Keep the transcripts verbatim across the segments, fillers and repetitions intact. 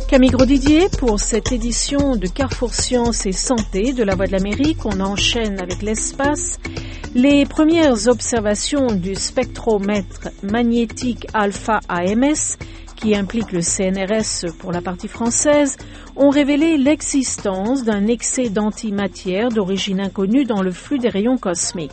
Camille Grosdidier pour cette édition de Carrefour Sciences et Santé de la Voix de l'Amérique. On enchaîne avec l'espace. Les premières observations du spectromètre magnétique alpha A M S, qui implique le C N R S pour la partie française, ont révélé l'existence d'un excès d'antimatière d'origine inconnue dans le flux des rayons cosmiques.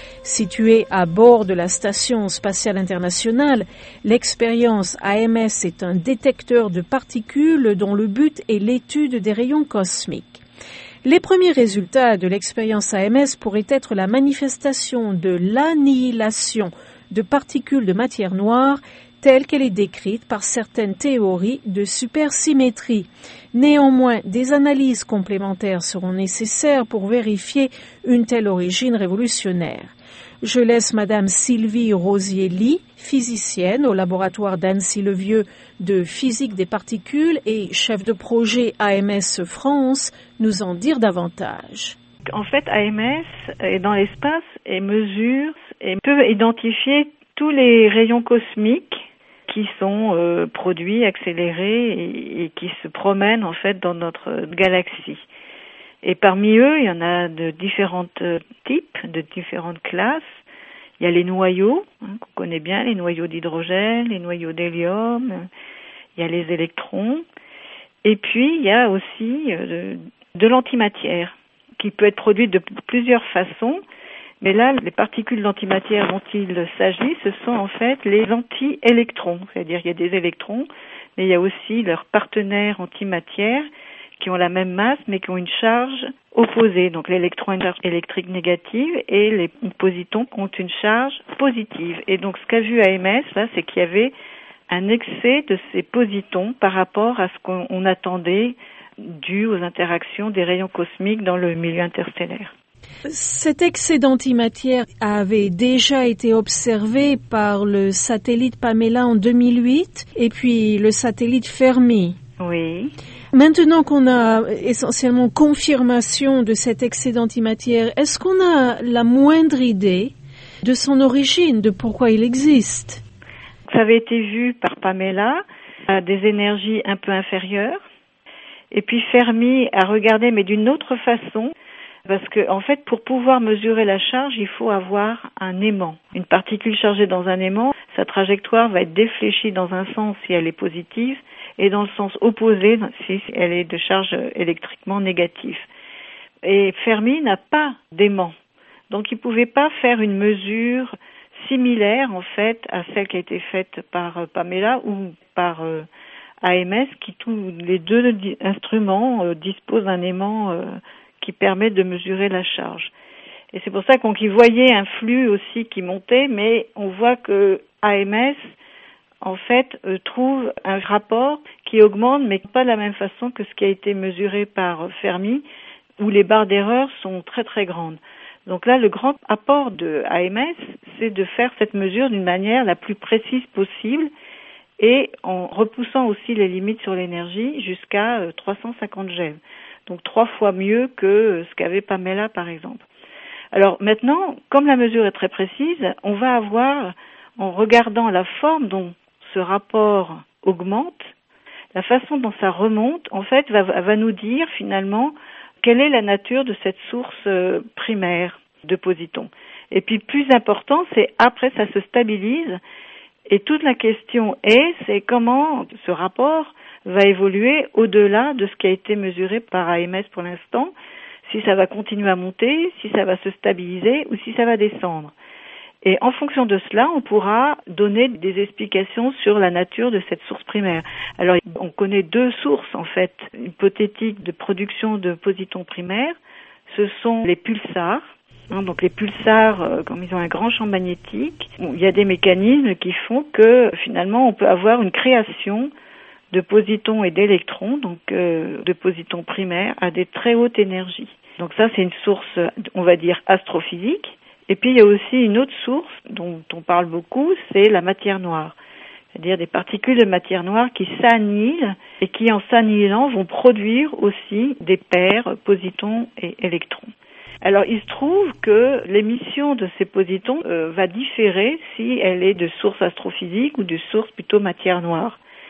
Située à bord de la Station spatiale internationale, l'expérience A M S est un détecteur de particules dont le but est l'étude des rayons cosmiques. Les premiers résultats de l'expérience A M S pourraient être la manifestation de l'annihilation de particules de matière noire telle qu'elle est décrite par certaines théories de supersymétrie. Néanmoins, des analyses complémentaires seront nécessaires pour vérifier une telle origine révolutionnaire. Je laisse Madame Sylvie Rosier-Ly, physicienne au laboratoire d'Annecy-le-Vieux de physique des particules et chef de projet A M S France, nous en dire davantage. En fait, A M S est dans l'espace et mesure et peut identifier tous les rayons cosmiques qui sont euh, produits, accélérés et, et qui se promènent en fait dans notre galaxie. Et parmi eux, il y en a de différents types, de différentes classes. Il y a les noyaux, hein, qu'on connaît bien, les noyaux d'hydrogène, les noyaux d'hélium, il y a les électrons. Et puis, il y a aussi euh, de, de l'antimatière, qui peut être produite de plusieurs façons. Mais là, les particules d'antimatière dont il s'agit, ce sont en fait les anti-électrons. C'est-à-dire qu'il y a des électrons, mais il y a aussi leurs partenaires antimatière, qui ont la même masse mais qui ont une charge opposée. Donc l'électron a une charge électrique négative et les positons ont une charge positive. Et donc ce qu'a vu A M S, là, c'est qu'il y avait un excès de ces positons par rapport à ce qu'on attendait dû aux interactions des rayons cosmiques dans le milieu interstellaire. Cet excès d'antimatière avait déjà été observé par le satellite Pamela en deux mille huit et puis le satellite Fermi. Oui. Maintenant qu'on a essentiellement confirmation de cet excès d'antimatière, est-ce qu'on a la moindre idée de son origine, de pourquoi il existe? Ça avait été vu par Pamela à des énergies un peu inférieures. Et puis Fermi a regardé, mais d'une autre façon, parce que en fait, pour pouvoir mesurer la charge, il faut avoir un aimant. Une particule chargée dans un aimant, sa trajectoire va être défléchie dans un sens si elle est positive, et dans le sens opposé si elle est de charge électriquement négative. Et Fermi n'a pas d'aimant, donc il ne pouvait pas faire une mesure similaire en fait à celle qui a été faite par Pamela ou par euh, A M S, qui tous les deux instruments euh, disposent d'un aimant euh, qui permet de mesurer la charge. Et c'est pour ça qu'on y voyait un flux aussi qui montait, mais on voit que A M S en fait, euh, trouve un rapport qui augmente, mais pas de la même façon que ce qui a été mesuré par Fermi, où les barres d'erreur sont très très grandes. Donc là, le grand apport de A M S, c'est de faire cette mesure d'une manière la plus précise possible et en repoussant aussi les limites sur l'énergie jusqu'à euh, trois cent cinquante GeV. Donc trois fois mieux que euh, ce qu'avait Pamela, par exemple. Alors maintenant, comme la mesure est très précise, on va avoir, en regardant la forme dont ce rapport augmente, la façon dont ça remonte, en fait, va, va nous dire finalement quelle est la nature de cette source euh, primaire de positons. Et puis, plus important, c'est après ça se stabilise. Et toute la question est, c'est comment ce rapport va évoluer au-delà de ce qui a été mesuré par A M S pour l'instant, si ça va continuer à monter, si ça va se stabiliser ou si ça va descendre. Et en fonction de cela, on pourra donner des explications sur la nature de cette source primaire. Alors, on connaît deux sources, en fait, hypothétiques de production de positons primaires. Ce sont les pulsars. Hein, donc, les pulsars, euh, comme ils ont un grand champ magnétique, bon, il y a des mécanismes qui font que, finalement, on peut avoir une création de positons et d'électrons, donc euh, de positons primaires, à des très hautes énergies. Donc ça, c'est une source, on va dire, astrophysique. Et puis, il y a aussi une autre source dont on parle beaucoup, c'est la matière noire. C'est-à-dire des particules de matière noire qui s'annihilent et qui, en s'annihilant, vont produire aussi des paires positons et électrons. Alors, il se trouve que l'émission de ces positons euh, va différer si elle est de source astrophysique ou de source plutôt matière noire.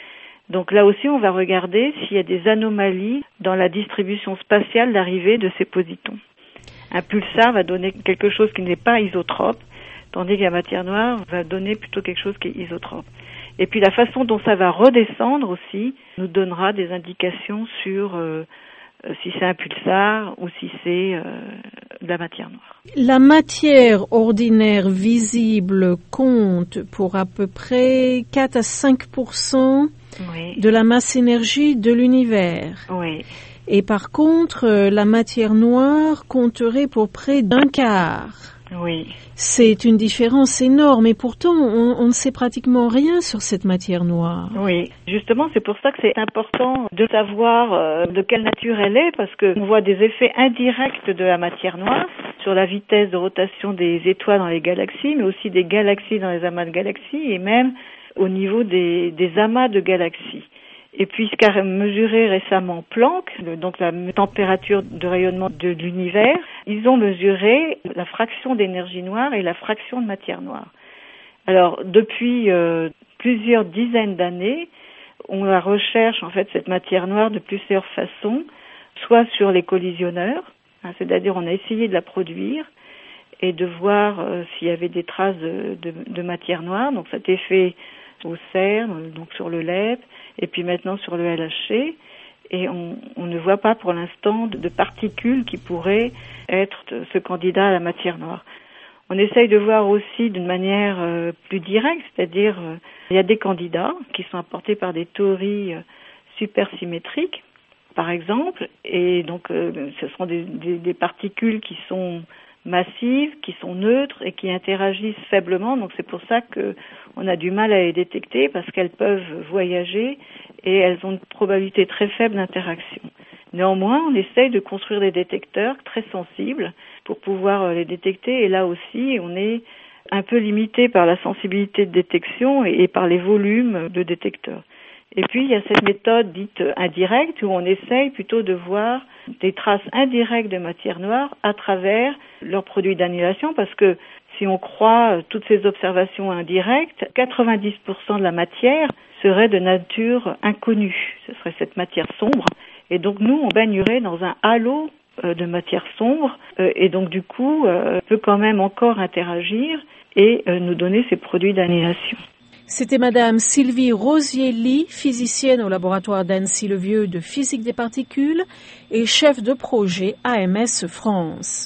Donc là aussi, on va regarder s'il y a des anomalies dans la distribution spatiale d'arrivée de ces positons. Un pulsar va donner quelque chose qui n'est pas isotrope, tandis que la matière noire va donner plutôt quelque chose qui est isotrope. Et puis la façon dont ça va redescendre aussi nous donnera des indications sur euh, si c'est un pulsar ou si c'est euh, de la matière noire. La matière ordinaire visible compte pour à peu près quatre à cinq pour cent oui. de la masse énergie de l'univers. Oui. Et par contre, la matière noire compterait pour près d'un quart. Oui. C'est une différence énorme et pourtant on, on ne sait pratiquement rien sur cette matière noire. Oui, justement c'est pour ça que c'est important de savoir euh, de quelle nature elle est, parce qu'on voit des effets indirects de la matière noire sur la vitesse de rotation des étoiles dans les galaxies, mais aussi des galaxies dans les amas de galaxies et même au niveau des, des amas de galaxies. Et puis ce qu'a mesuré récemment Planck, donc la température de rayonnement de l'univers, ils ont mesuré la fraction d'énergie noire et la fraction de matière noire. Alors depuis euh, plusieurs dizaines d'années, on la recherche en fait cette matière noire de plusieurs façons, soit sur les collisionneurs, hein, c'est-à-dire on a essayé de la produire et de voir euh, s'il y avait des traces de, de, de matière noire. Donc ça a été fait au CERN, donc sur le L E P, et puis maintenant sur le L H C, et on, on ne voit pas pour l'instant de, de particules qui pourraient être ce candidat à la matière noire. On essaye de voir aussi d'une manière euh, plus directe, c'est-à-dire euh, il y a des candidats qui sont apportés par des théories euh, supersymétriques, par exemple, et donc euh, ce sont des, des, des particules qui sont massives, qui sont neutres et qui interagissent faiblement. Donc c'est pour ça que on a du mal à les détecter parce qu'elles peuvent voyager et elles ont une probabilité très faible d'interaction. Néanmoins, on essaye de construire des détecteurs très sensibles pour pouvoir les détecter et là aussi, on est un peu limité par la sensibilité de détection et par les volumes de détecteurs. Et puis, il y a cette méthode dite indirecte où on essaye plutôt de voir des traces indirectes de matière noire à travers leurs produits d'annihilation parce que si on croit toutes ces observations indirectes, quatre-vingt-dix pour cent de la matière serait de nature inconnue. Ce serait cette matière sombre. Et donc, nous, on baignerait dans un halo de matière sombre et donc, du coup, on peut quand même encore interagir et nous donner ces produits d'annihilation. C'était Madame Sylvie Rosielli, physicienne au laboratoire d'Annecy-le-Vieux de physique des particules et chef de projet A M S France.